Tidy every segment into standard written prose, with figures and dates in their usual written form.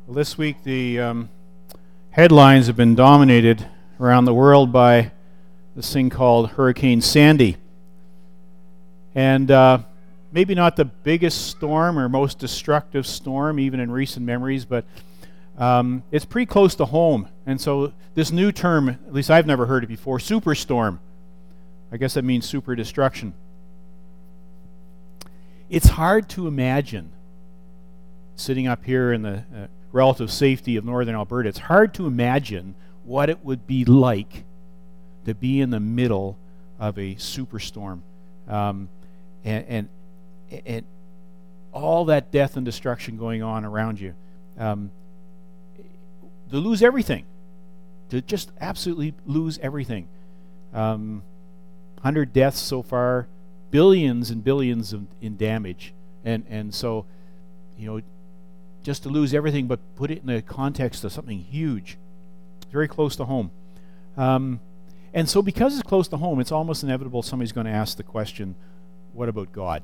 Well, this week the headlines have been dominated around the world by this thing called Hurricane Sandy. And maybe not the biggest storm or most destructive storm, even in recent memories, but it's pretty close to home. And so this new term, at least I've never heard it before, superstorm. I guess that means super destruction. It's hard to imagine, sitting up here in the relative safety of northern Alberta, it's hard to imagine what it would be like to be in the middle of a superstorm. And all that death and destruction going on around you. To lose everything. To just absolutely lose everything. 100 deaths so far, billions and billions in damage. And so, just to lose everything, but put it in the context of something huge. Very close to home. And so because it's close to home, it's almost inevitable somebody's going to ask the question, what about God?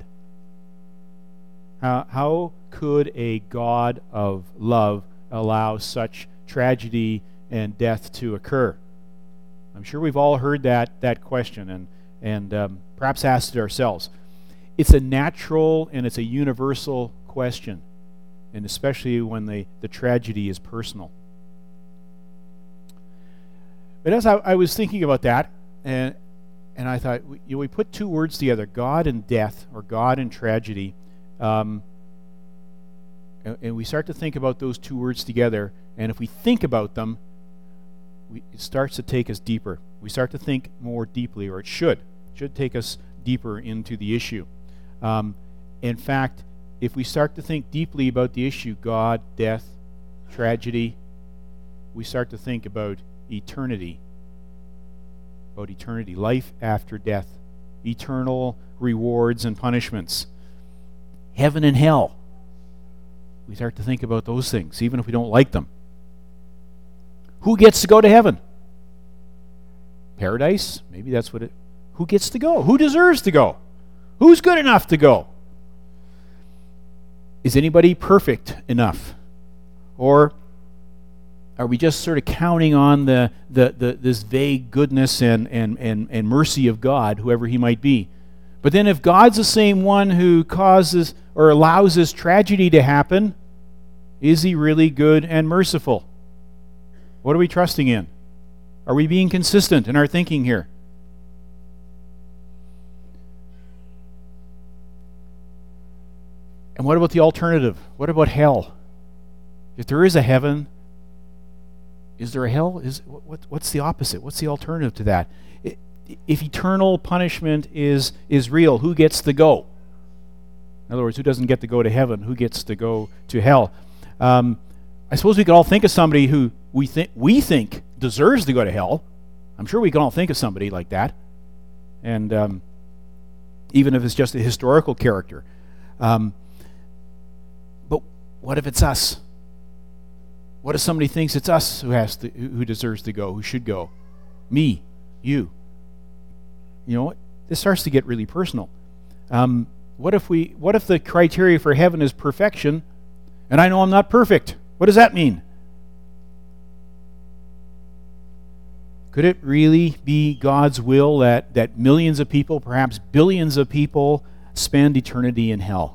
How could a God of love allow such tragedy and death to occur? I'm sure we've all heard that question and perhaps asked it ourselves. It's a natural and it's a universal question, and especially when the tragedy is personal. But as I was thinking about that, and I thought, we put two words together, God and death, or God and tragedy, and we start to think about those two words together, and if we think about them, it starts to take us deeper. We start to think more deeply, or it should take us deeper into the issue. In fact, if we start to think deeply about the issue, God, death, tragedy, we start to think about eternity, life after death, eternal rewards and punishments, heaven and hell. We start to think about those things, even if we don't like them. Who gets to go to heaven? Paradise? Maybe that's what it... Who gets to go? Who deserves to go? Who's good enough to go? Is anybody perfect enough? Or are we just sort of counting on this vague goodness and mercy of God, whoever he might be? But then if God's the same one who causes or allows this tragedy to happen, is he really good and merciful? What are we trusting in? Are we being consistent in our thinking here? And what about the alternative? What about hell? If there is a heaven, is there a hell? What's the opposite? What's the alternative to that? If eternal punishment is real, who gets to go? In other words, who doesn't get to go to heaven? Who gets to go to hell? I suppose we could all think of somebody who we think deserves to go to hell. I'm sure we can all think of somebody like that. And even if it's just a historical character. But what if it's us? What if somebody thinks it's us who deserves to go, who should go? Me, you. You know what? This starts to get really personal. What if the criteria for heaven is perfection, and I know I'm not perfect? What does that mean? Could it really be God's will that millions of people, perhaps billions of people, spend eternity in hell?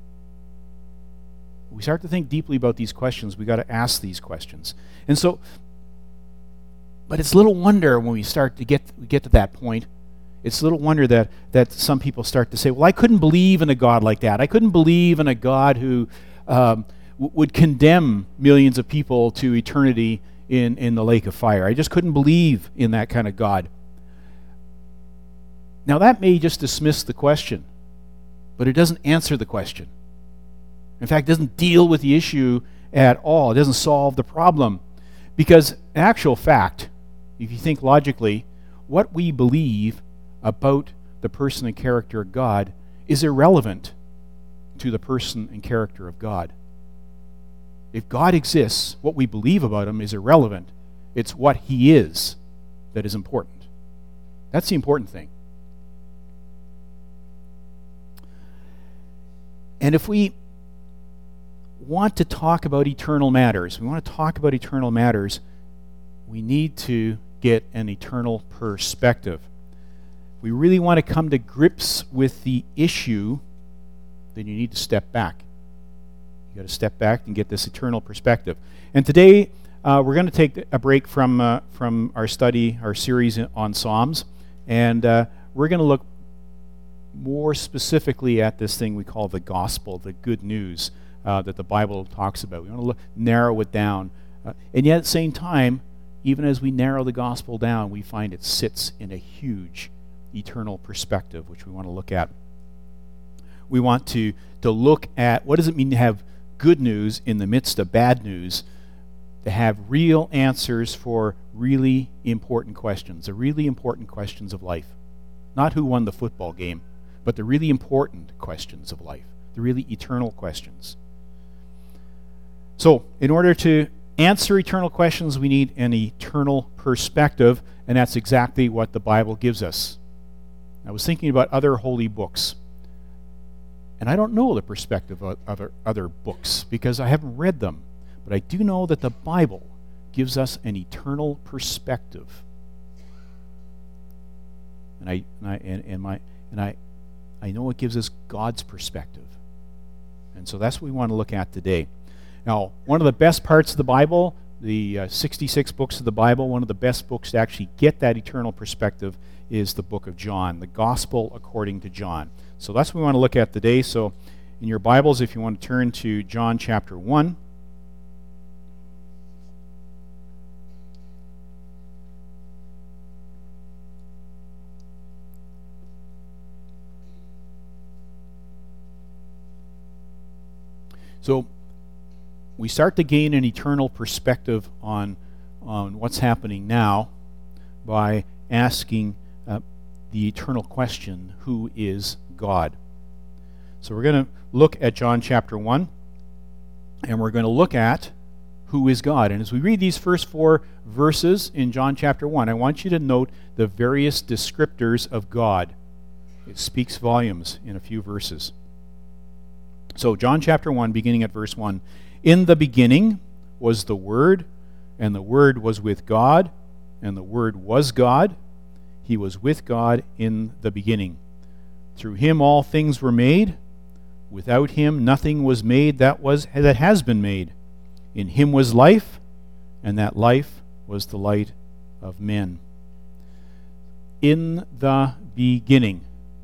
We start to think deeply about these questions. We've got to ask these questions. And so, but it's little wonder when we start to get to that point, it's little wonder that some people start to say, well, I couldn't believe in a God like that. I couldn't believe in a God who would condemn millions of people to eternity in the lake of fire. I just couldn't believe in that kind of God. Now that may just dismiss the question, but it doesn't answer the question. In fact, it doesn't deal with the issue at all. It doesn't solve the problem. Because in actual fact, if you think logically, what we believe about the person and character of God is irrelevant to the person and character of God. If God exists, what we believe about him is irrelevant. It's what he is that is important. That's the important thing. And if we want to talk about eternal matters, we need to get an eternal perspective. If we really want to come to grips with the issue, then you need to step back. You got to step back and get this eternal perspective. And today, we're going to take a break from our study, our series on Psalms, and we're going to look more specifically at this thing we call the gospel, the good news that the Bible talks about. We want to narrow it down. And yet at the same time, even as we narrow the gospel down, we find it sits in a huge eternal perspective, which we want to look at. We want to look at what does it mean to have good news in the midst of bad news, to have real answers for really important questions, the really important questions of life. Not who won the football game, but the really important questions of life, the really eternal questions. So, in order to answer eternal questions, we need an eternal perspective, and that's exactly what the Bible gives us. I was thinking about other holy books, and I don't know the perspective of other books because I haven't read them, but I do know that the Bible gives us an eternal perspective. And I know it gives us God's perspective. And so that's what we want to look at today. Now, one of the best parts of the Bible, the 66 books of the Bible, one of the best books to actually get that eternal perspective is the book of John, the Gospel according to John. So that's what we want to look at today. So in your Bibles, if you want to turn to John chapter 1. So we start to gain an eternal perspective on what's happening now by asking the eternal question, who is God? So we're going to look at John chapter 1, and we're going to look at who is God. And as we read these first 4 verses in John chapter 1, I want you to note the various descriptors of God. It speaks volumes in a few verses. So John chapter 1, beginning at verse 1. In the beginning was the Word, and the Word was with God, and the Word was God. He was with God in the beginning. Through him all things were made. Without him nothing was made that has been made. In him was life, and that life was the light of men. In the beginning.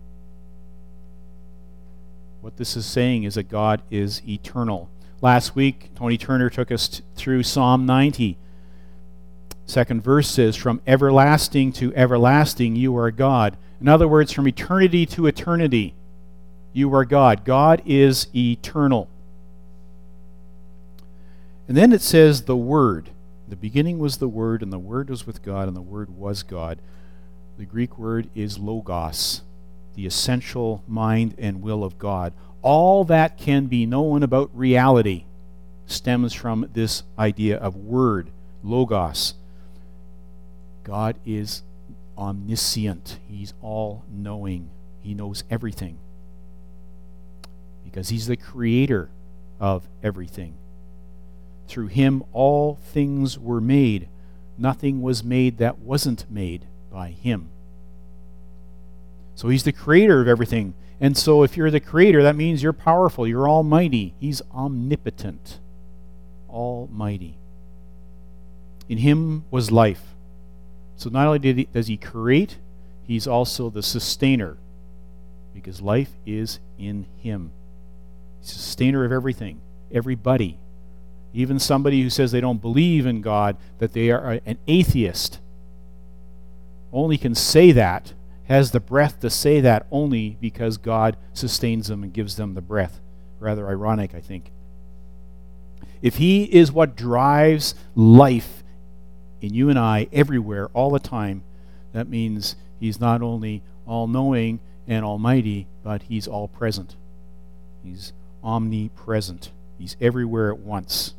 What this is saying is that God is eternal. Last week, Tony Turner took us through Psalm 90. Second verse says, from everlasting to everlasting, you are God. In other words, from eternity to eternity, you are God. God is eternal. And then it says the Word. The beginning was the Word, and the Word was with God, and the Word was God. The Greek word is logos, the essential mind and will of God. All that can be known about reality stems from this idea of word, logos. God is omniscient. He's all-knowing. He knows everything because he's the creator of everything. Through him all things were made. Nothing was made that wasn't made by him. So he's the creator of everything. And so if you're the creator, that means you're powerful, you're almighty. He's omnipotent, almighty. In him was life. So not only does he create, he's also the sustainer, because life is in him. He's the sustainer of everything, everybody. Even somebody who says they don't believe in God, that they are an atheist, only can say that, has the breath to say that only because God sustains them and gives them the breath. Rather ironic, I think. If he is what drives life in you and I everywhere, all the time, that means he's not only all-knowing and almighty, but he's all-present. He's omnipresent. He's everywhere at once.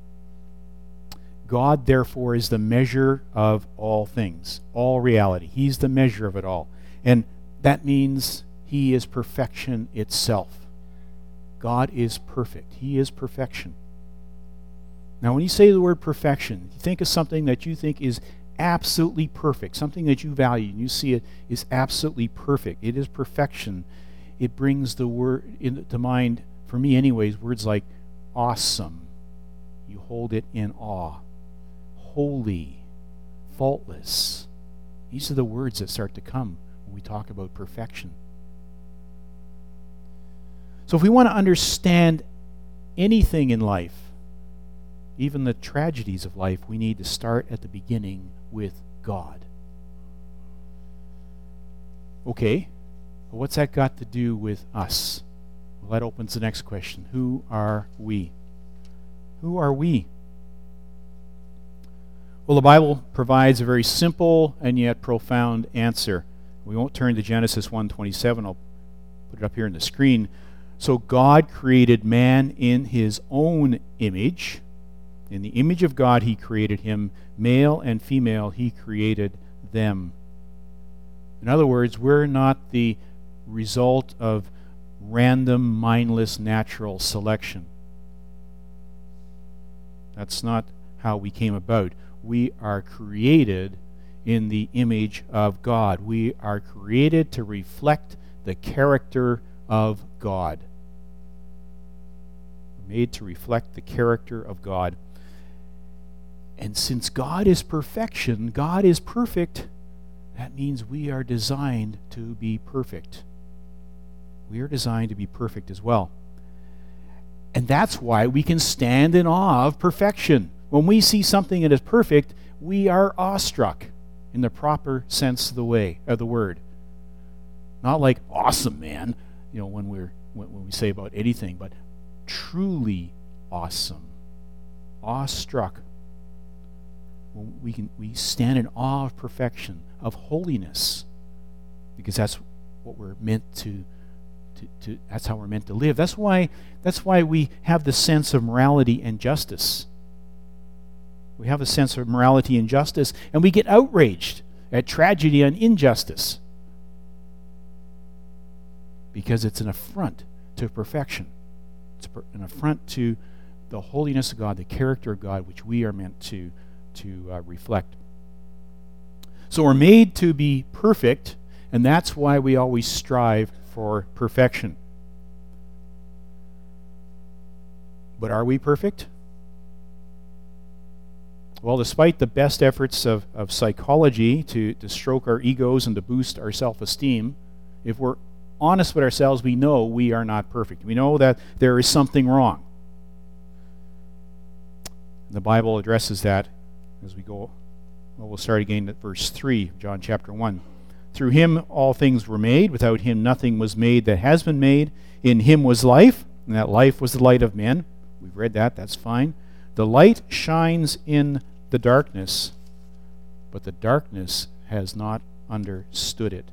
God, therefore, is the measure of all things, all reality. He's the measure of it all. And that means he is perfection itself. God is perfect. He is perfection. Now, when you say the word perfection, you think of something that you think is absolutely perfect, something that you value, and you see it is absolutely perfect. It is perfection. It brings the word into mind, for me anyways, words like awesome. You hold it in awe. Holy. Faultless. These are the words that start to come when we talk about perfection. So if we want to understand anything in life, even the tragedies of life, we need to start at the beginning with God. Okay, but what's that got to do with us? Well, that opens the next question. Who are we? Who are we? Well, the Bible provides a very simple and yet profound answer. We won't turn to Genesis 1:27. I'll put it up here on the screen. So God created man in his own image. In the image of God he created him. Male and female he created them. In other words, we're not the result of random, mindless, natural selection. That's not how we came about. We are created in the image of God. We are created to reflect the character of God. We're made to reflect the character of God. And since God is perfection, God is perfect, that means we are designed to be perfect. We are designed to be perfect as well. And that's why we can stand in awe of perfection. When we see something that is perfect, we are awestruck in the proper sense of the word. Not like awesome, man, when we say about anything, but truly awesome. Awestruck. We stand in awe of perfection, of holiness, because that's what we're meant to that's how we're meant to live. That's why we have the sense of morality and justice. We have a sense of morality and justice, and we get outraged at tragedy and injustice because it's an affront to perfection. It's an affront to the holiness of God, the character of God, which we are meant to reflect. So we're made to be perfect, and that's why we always strive for perfection. But are we perfect? Well, despite the best efforts of psychology to stroke our egos and to boost our self-esteem, if we're honest with ourselves, we know we are not perfect. We know that there is something wrong. The Bible addresses that as we go. Well, we'll start again at verse 3, John chapter 1. Through him all things were made. Without him nothing was made that has been made. In him was life, and that life was the light of men. We've read that, that's fine. The light shines in the darkness, but the darkness has not understood it.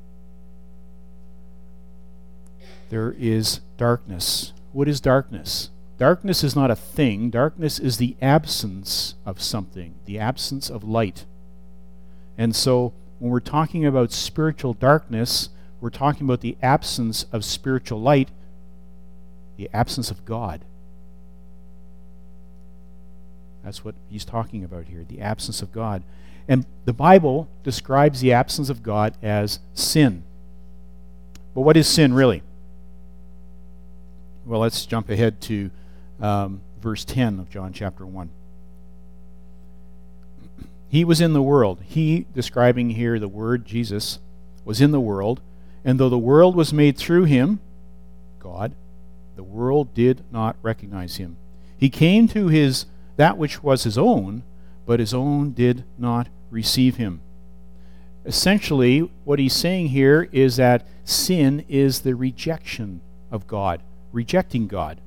There is darkness. What is darkness? Darkness is not a thing. Darkness is the absence of something, the absence of light. And so when we're talking about spiritual darkness, we're talking about the absence of spiritual light, the absence of God. That's what he's talking about here, the absence of God. And the Bible describes the absence of God as sin. But what is sin really? Well, let's jump ahead to verse 10 of John chapter 1. He was in the world. He, describing here the Word, Jesus, was in the world. And though the world was made through him, God, the world did not recognize him. He came to that which was his own, but his own did not receive him. Essentially, what he's saying here is that sin is the rejection of God, rejecting God.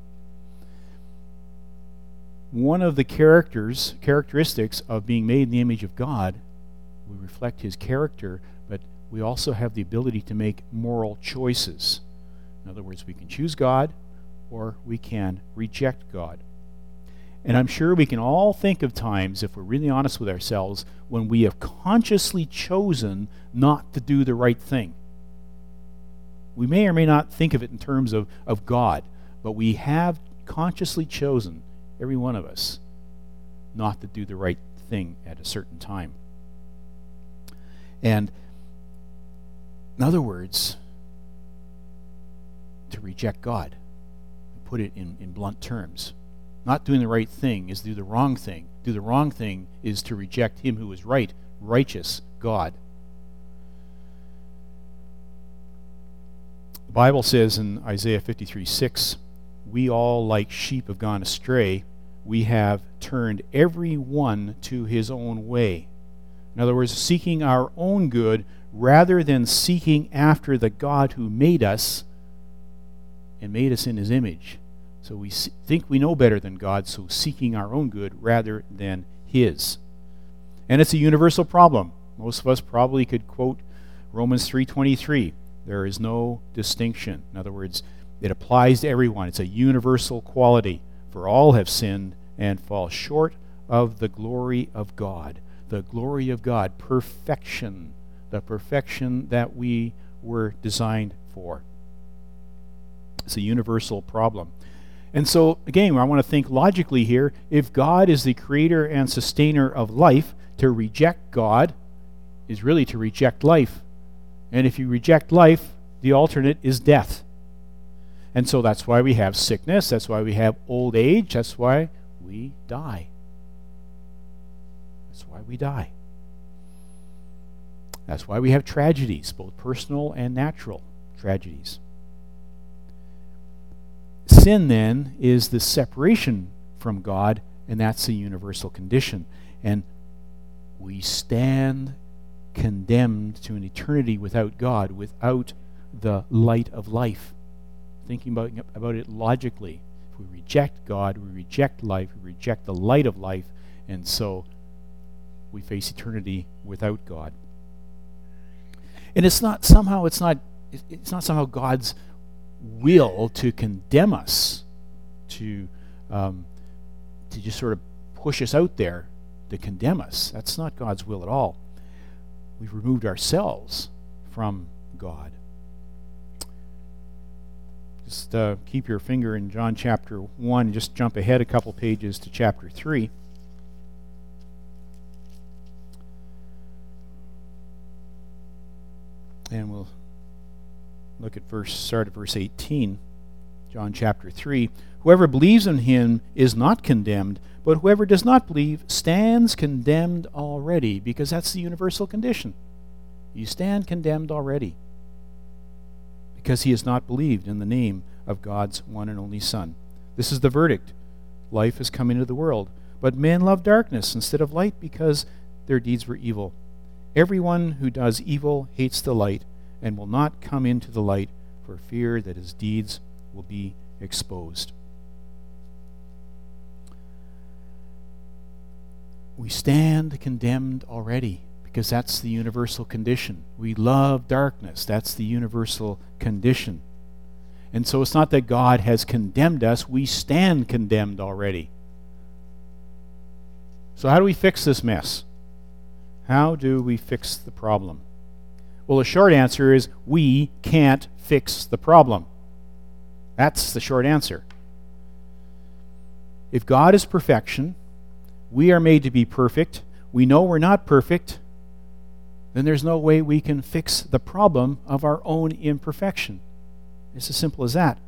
One of the characteristics of being made in the image of God, we reflect his character, but we also have the ability to make moral choices. In other words, we can choose God or we can reject God. And I'm sure we can all think of times, if we're really honest with ourselves, when we have consciously chosen not to do the right thing. We may or may not think of it in terms of God, But we have consciously chosen, every one of us, not to do the right thing at a certain time. And in other words, to reject God, put it in blunt terms. Not doing the right thing is do the wrong thing. Do the wrong thing is to reject him who is right, righteous God. The Bible says in Isaiah 53:6, we all like sheep have gone astray. We have turned every one to his own way. In other words, seeking our own good rather than seeking after the God who made us and made us in his image. So we think we know better than God, so seeking our own good rather than his. And it's a universal problem. Most of us probably could quote Romans 3:23. There is no distinction. In other words, it applies to everyone. It's a universal quality. For all have sinned and fall short of the glory of God. The glory of God, perfection, the perfection that we were designed for. It's a universal problem. And so, again, I want to think logically here. If God is the creator and sustainer of life, to reject God is really to reject life. And if you reject life, the alternate is death. And so that's why we have sickness, that's why we have old age, that's why we die. That's why we die. That's why we have tragedies, both personal and natural tragedies. Sin, then, is the separation from God, and that's a universal condition. And we stand condemned to an eternity without God, without the light of life. Thinking about it logically. If we reject God, we reject life, we reject the light of life, and so we face eternity without God. And it's not somehow God's will to condemn us, to just sort of push us out there to condemn us. That's not God's will at all. We've removed ourselves from God. Just keep your finger in John chapter 1 and just jump ahead a couple pages to chapter 3. And we'll start at verse 18, John chapter 3. Whoever believes in him is not condemned, but whoever does not believe stands condemned already, because that's the universal condition. You stand condemned already, because he has not believed in the name of God's one and only Son. This is the verdict. Life has come into the world, but men love darkness instead of light because their deeds were evil. Everyone who does evil hates the light and will not come into the light for fear that his deeds will be exposed. We stand condemned already because that's the universal condition. We love darkness. That's the universal condition. And so it's not that God has condemned us. We stand condemned already. So how do we fix this mess? How do we fix the problem? Well, the short answer is we can't fix the problem. That's the short answer. If God is perfection, we are made to be perfect, we know we're not perfect, then there's no way we can fix the problem of our own imperfection. It's as simple as that.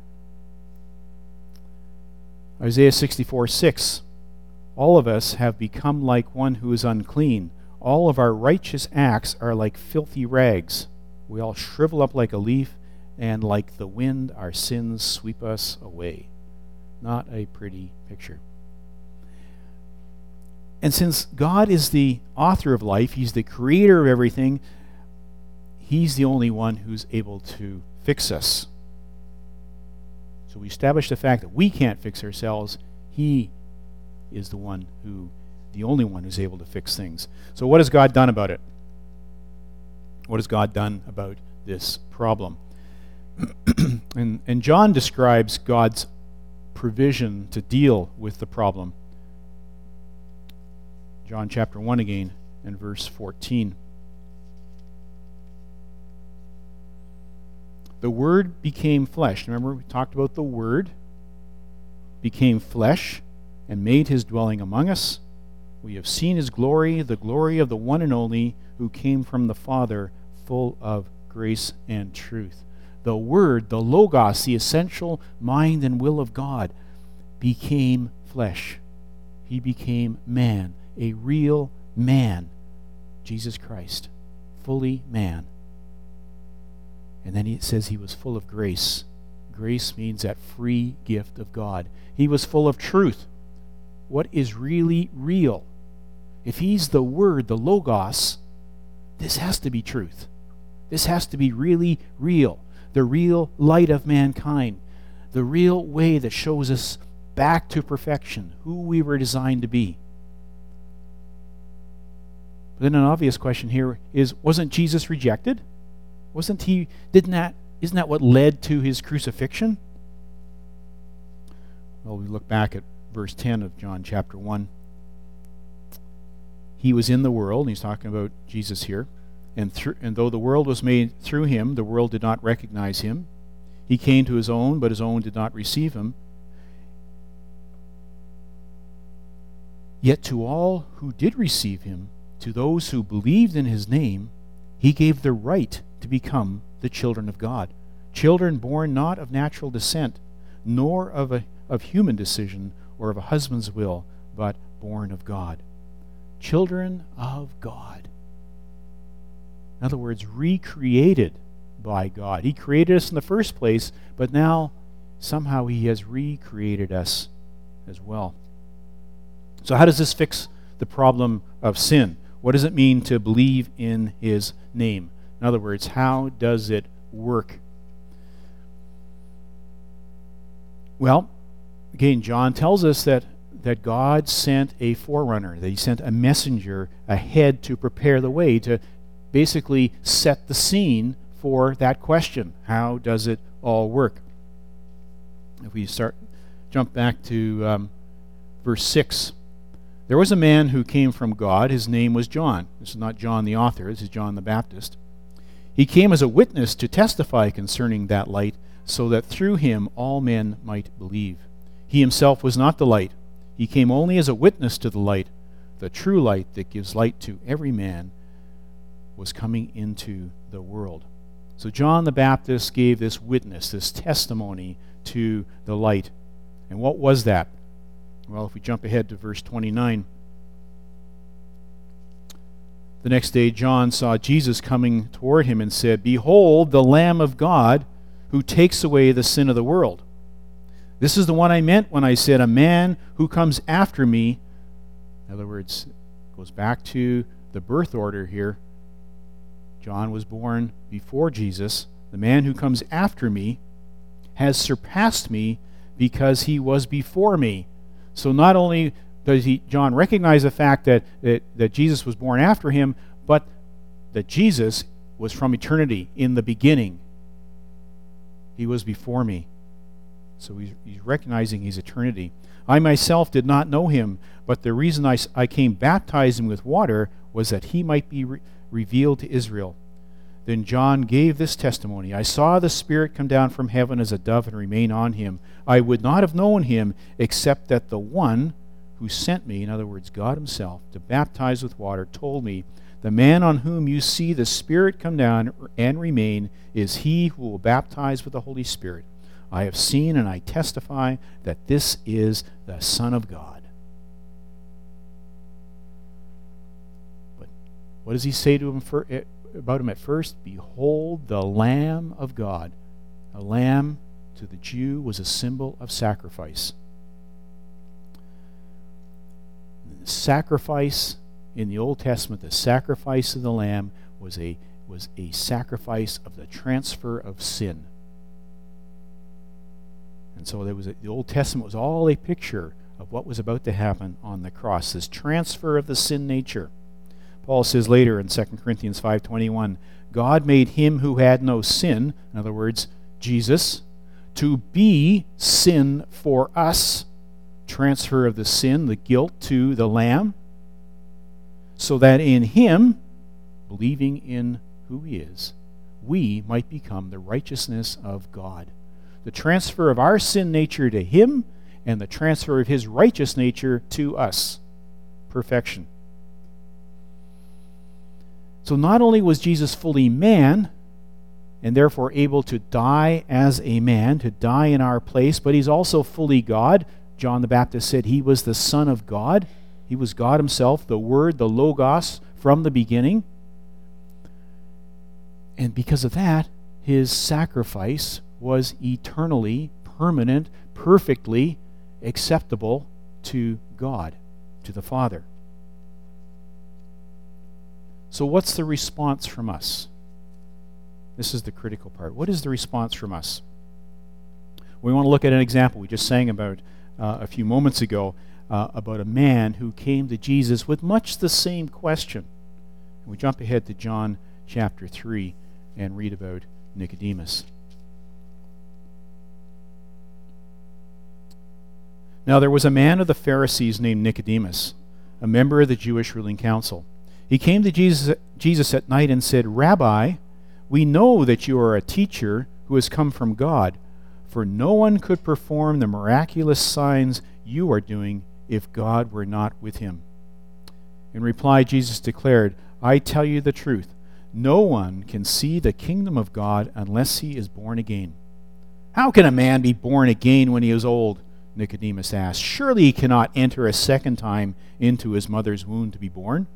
Isaiah 64:6. All of us have become like one who is unclean. All of our righteous acts are like filthy rags. We all shrivel up like a leaf, and like the wind, our sins sweep us away. Not a pretty picture. And since God is the author of life, he's the creator of everything, he's the only one who's able to fix us. So we establish the fact that we can't fix ourselves. He is the only one who's able to fix things. So what has God done about it? What has God done about this problem? And John describes God's provision to deal with the problem. John chapter 1 again and verse 14. The Word became flesh. Remember, we talked about the Word. became flesh and made his dwelling among us. We have seen his glory, the glory of the one and only who came from the Father, full of grace and truth. The Word, the Logos, the essential mind and will of God, became flesh. He became man, a real man, Jesus Christ, fully man. And then it says he was full of grace. Grace means that free gift of God. He was full of truth. What is really real? If he's the Word, the Logos, this has to be truth. This has to be really real. The real light of mankind. The real way that shows us back to perfection, who we were designed to be. But then an obvious question here is, wasn't Jesus rejected? Isn't that what led to his crucifixion? Well, we look back at verse 10 of John chapter 1. He was in the world, and he's talking about Jesus here, and though the world was made through him, the world did not recognize him. He came to his own, but his own did not receive him. Yet to all who did receive him, to those who believed in his name, he gave the right to become the children of God, children born not of natural descent, nor of human decision or of a husband's will, but born of God. Children of God. In other words, recreated by God. He created us in the first place, but now somehow he has recreated us as well. So how does this fix the problem of sin? What does it mean to believe in his name? In other words, how does it work? Well, again, John tells us that God sent a forerunner, that he sent a messenger ahead to prepare the way, to basically set the scene for that question. How does it all work? If we jump back to verse 6. There was a man who came from God. His name was John. This is not John the author. This is John the Baptist. He came as a witness to testify concerning that light, so that through him all men might believe. He himself was not the light. He came only as a witness to the light. The true light that gives light to every man was coming into the world. So John the Baptist gave this witness, this testimony to the light. And what was that? Well, if we jump ahead to verse 29. The next day John saw Jesus coming toward him and said, "Behold, the Lamb of God who takes away the sin of the world. This is the one I meant when I said, a man who comes after me." In other words, it goes back to the birth order here. John was born before Jesus. The man who comes after me has surpassed me because he was before me. So not only does John recognize the fact that Jesus was born after him, but that Jesus was from eternity, in the beginning. He was before me. So he's recognizing his eternity. I myself did not know him, but the reason I came baptizing with water was that he might be revealed to Israel. Then John gave this testimony: I saw the Spirit come down from heaven as a dove and remain on him. I would not have known him except that the one who sent me, in other words, God himself, to baptize with water, told me, the man on whom you see the Spirit come down and remain is he who will baptize with the Holy Spirit. I have seen and I testify that this is the Son of God. But what does he say to him about him at first? Behold, the Lamb of God. A lamb to the Jew was a symbol of sacrifice. The sacrifice in the Old Testament, the sacrifice of the lamb was a sacrifice of the transfer of sin. And so the Old Testament was all a picture of what was about to happen on the cross, this transfer of the sin nature. Paul says later in 2 Corinthians 5:21, God made him who had no sin, in other words, Jesus, to be sin for us, transfer of the sin, the guilt to the Lamb, so that in him, believing in who he is, we might become the righteousness of God. The transfer of our sin nature to him and the transfer of his righteous nature to us. Perfection. So not only was Jesus fully man, and therefore able to die as a man, to die in our place, but he's also fully God. John the Baptist said he was the Son of God. He was God himself, the Word, the Logos, from the beginning. And because of that, his sacrifice was eternally, permanent, perfectly acceptable to God, to the Father. So what's the response from us? This is the critical part. What is the response from us? We want to look at an example we just sang about a few moments ago about a man who came to Jesus with much the same question. We jump ahead to John chapter 3 and read about Nicodemus. Now there was a man of the Pharisees named Nicodemus, a member of the Jewish ruling council. He came to Jesus at night and said, "Rabbi, we know that you are a teacher who has come from God, for no one could perform the miraculous signs you are doing if God were not with him." In reply, Jesus declared, "I tell you the truth, no one can see the kingdom of God unless he is born again." "How can a man be born again when he is old?" Nicodemus asked. "Surely he cannot enter a second time into his mother's womb to be born?"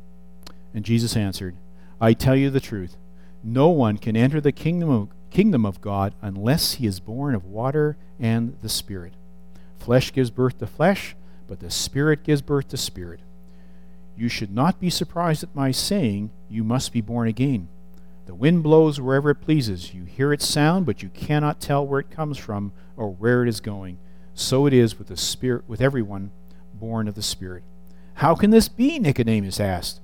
And Jesus answered, "I tell you the truth, no one can enter the kingdom of God unless he is born of water and the Spirit. Flesh gives birth to flesh, but the Spirit gives birth to spirit. You should not be surprised at my saying, you must be born again. The wind blows wherever it pleases. You hear its sound, but you cannot tell where it comes from or where it is going. So it is with the Spirit, with everyone born of the Spirit." "How can this be?" Nicodemus asked.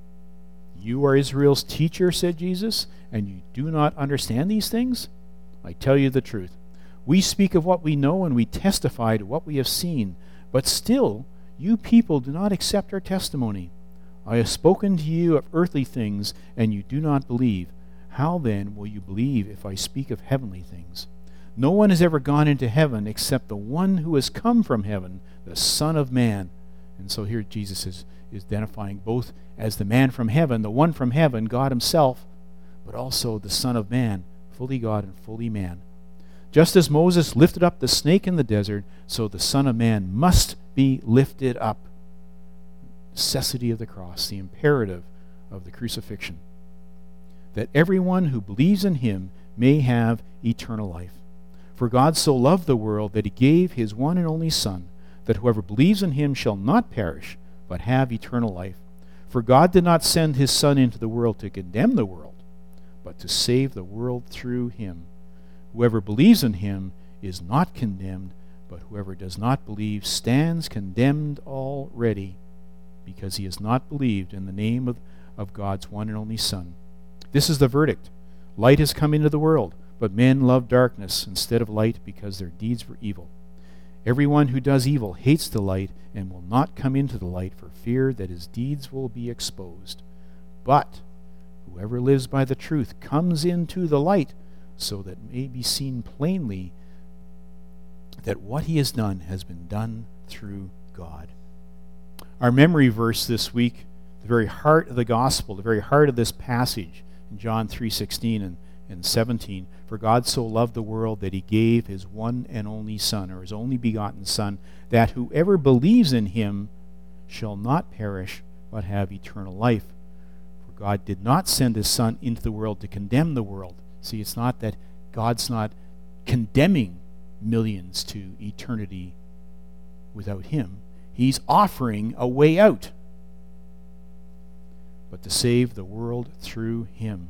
"You are Israel's teacher," said Jesus, "and you do not understand these things? I tell you the truth. We speak of what we know and we testify to what we have seen, but still you people do not accept our testimony. I have spoken to you of earthly things, and you do not believe. How then will you believe if I speak of heavenly things? No one has ever gone into heaven except the one who has come from heaven, the Son of Man." And so here Jesus is identifying both as the man from heaven, the one from heaven, God himself, but also the Son of Man, fully God and fully man. "Just as Moses lifted up the snake in the desert, so the Son of Man must be lifted up." Necessity of the cross, the imperative of the crucifixion. "That everyone who believes in him may have eternal life. For God so loved the world that he gave his one and only Son, that whoever believes in him shall not perish, but have eternal life. For God did not send his Son into the world to condemn the world, but to save the world through him. Whoever believes in him is not condemned, but whoever does not believe stands condemned already, because he has not believed in the name of God's one and only Son. This is the verdict. Light has come into the world, but men love darkness instead of light because their deeds were evil. Everyone who does evil hates the light and will not come into the light for fear that his deeds will be exposed. But whoever lives by the truth comes into the light, so that it may be seen plainly that what he has done has been done through God." Our memory verse this week, the very heart of the gospel, the very heart of this passage, in John 3:16 and 17, "For God so loved the world that he gave his one and only Son," or his only begotten Son, "that whoever believes in him shall not perish, but have eternal life. For God did not send his Son into the world to condemn the world." See, it's not that God's not condemning millions to eternity without him. He's offering a way out, but to save the world through him.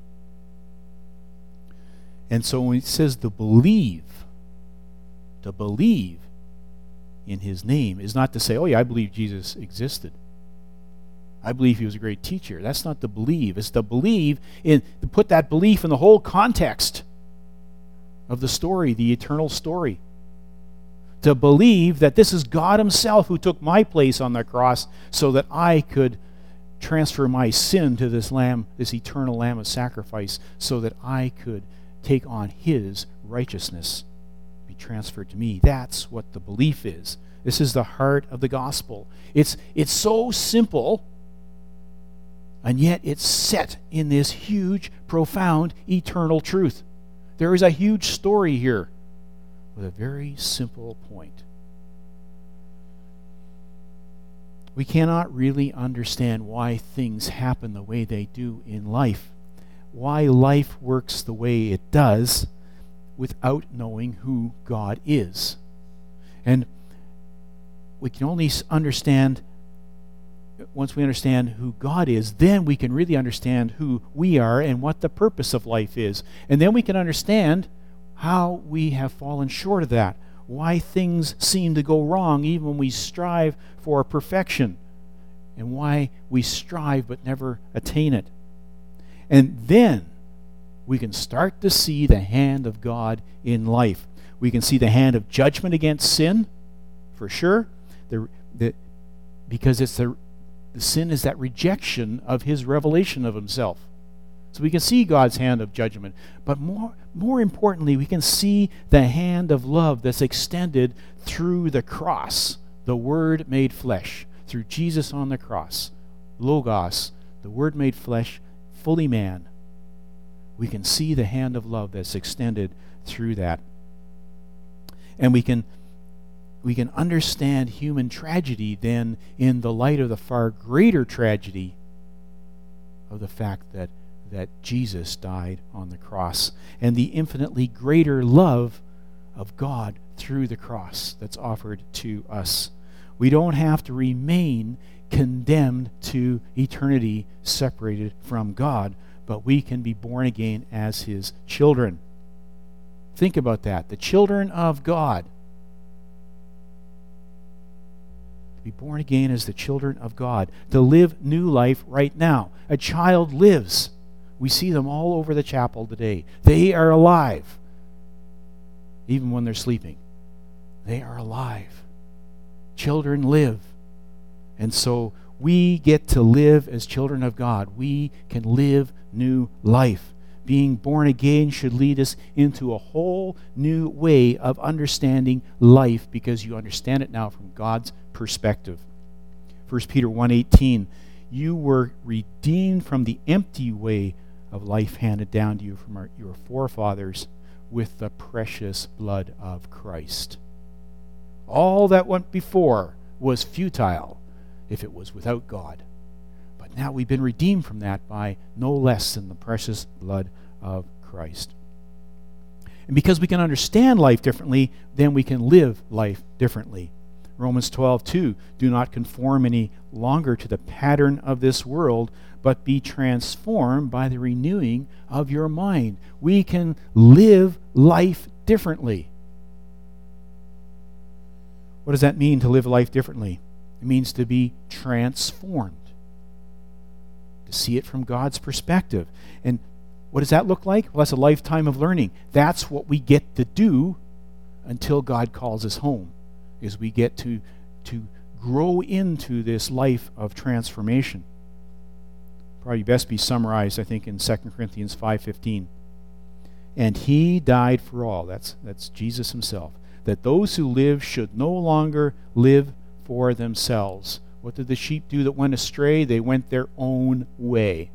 And so when it says to believe in his name is not to say, "Oh yeah, I believe Jesus existed. I believe he was a great teacher." That's not to believe. It's to believe in, to put that belief in the whole context of the story, the eternal story. To believe that this is God himself who took my place on the cross so that I could transfer my sin to this lamb, this eternal lamb of sacrifice, so that I could take on his righteousness, be transferred to me. That's what the belief is. This is the heart of the gospel. It's so simple, and yet it's set in this huge, profound, eternal truth. There is a huge story here with a very simple point. We cannot really understand why things happen the way they do in life, why life works the way it does, without knowing who God is. And we can only understand, once we understand who God is, then we can really understand who we are and what the purpose of life is. And then we can understand how we have fallen short of that, why things seem to go wrong even when we strive for perfection, and why we strive but never attain it. And then we can start to see the hand of God in life. We can see the hand of judgment against sin, for sure, because it's the sin is that rejection of his revelation of himself. So we can see God's hand of judgment. But more importantly, we can see the hand of love that's extended through the cross, the Word made flesh, through Jesus on the cross. Logos, the Word made flesh, fully man. We can see the hand of love that's extended through that. And we can understand human tragedy then in the light of the far greater tragedy of the fact that Jesus died on the cross, and the infinitely greater love of God through the cross that's offered to us. We don't have to remain condemned to eternity separated from God, but we can be born again as his children. Think about that. The children of God. To be born again as the children of God. To live new life right now. A child lives. We see them all over the chapel today. They are alive. Even when they're sleeping. They are alive. Children live. And so we get to live as children of God. We can live new life. Being born again should lead us into a whole new way of understanding life, because you understand it now from God's perspective. 1 Peter 1:18, you were redeemed from the empty way of life handed down to you from your forefathers with the precious blood of Christ. All that went before was futile if it was without God. But now we've been redeemed from that by no less than the precious blood of Christ. And because we can understand life differently, then we can live life differently. Romans 12:2, do not conform any longer to the pattern of this world, but be transformed by the renewing of your mind. We can live life differently. What does that mean, to live life differently? It means to be transformed, to see it from God's perspective. And what does that look like? Well, that's a lifetime of learning. That's what we get to do until God calls us home, is we get to grow into this life of transformation. Probably best be summarized, I think, in 2 Corinthians 5:15. And he died for all, that's Jesus himself, that those who live should no longer live for themselves. What did the sheep do that went astray? They went their own way.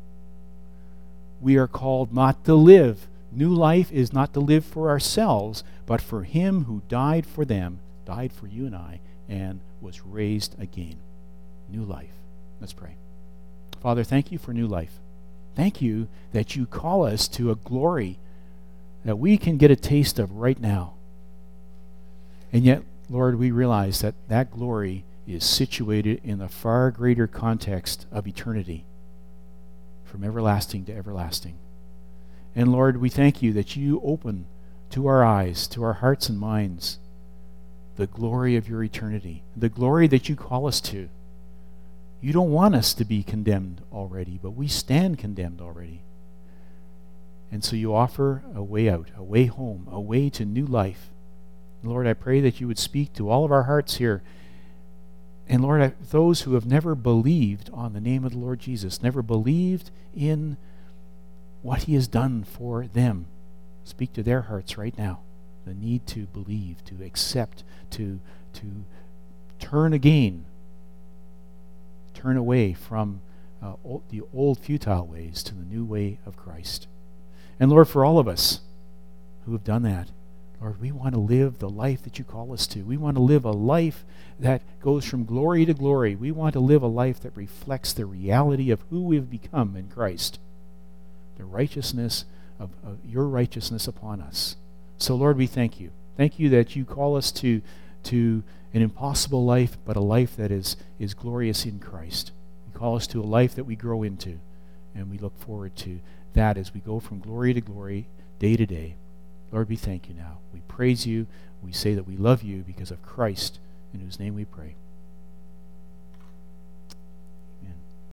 We are called not to live. New life is not to live for ourselves, but for him who died for them, died for you and I, and was raised again. New life. Let's pray. Father, thank you for new life. Thank you that you call us to a glory that we can get a taste of right now. And yet, Lord, we realize that that glory is situated in the far greater context of eternity, from everlasting to everlasting. And Lord, we thank you that you open to our eyes, to our hearts and minds, the glory of your eternity, the glory that you call us to. You don't want us to be condemned already, but we stand condemned already. And so you offer a way out, a way home, a way to new life. Lord, I pray that you would speak to all of our hearts here. And Lord, those who have never believed on the name of the Lord Jesus, never believed in what he has done for them, speak to their hearts right now. the need to believe, to accept, to turn again, turn away from the old futile ways to the new way of Christ. And Lord, for all of us who have done that, Lord, we want to live the life that you call us to. We want to live a life that goes from glory to glory. We want to live a life that reflects the reality of who we've become in Christ, the righteousness of your righteousness upon us. So, Lord, we thank you. Thank you that you call us to an impossible life, but a life that is glorious in Christ. You call us to a life that we grow into, and we look forward to that as we go from glory to glory, day to day. Lord, we thank you now. We praise you. We say that we love you because of Christ, in whose name we pray.